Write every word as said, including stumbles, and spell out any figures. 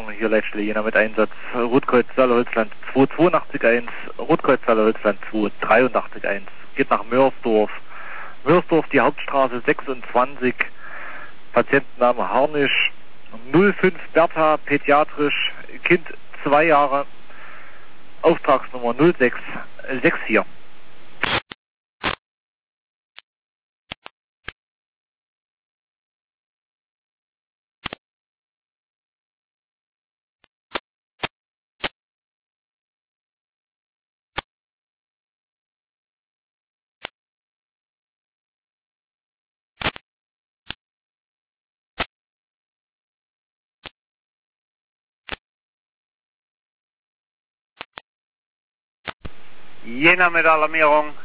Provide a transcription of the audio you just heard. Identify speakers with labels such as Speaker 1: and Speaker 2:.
Speaker 1: Besatzung hier Leitstelle Jena mit Einsatz. Rotkreuz Saale-Holzland zwei zwei acht eins, Rotkreuz Saale-Holzland zwei drei acht eins. Geht nach Mörsdorf. Mörsdorf, die Hauptstraße sechsundzwanzig. Patientenname Harnisch. null fünf Bertha, pädiatrisch, Kind zwei Jahre. Auftragsnummer null sechs sechs vier.
Speaker 2: Jena mit Alarmierung.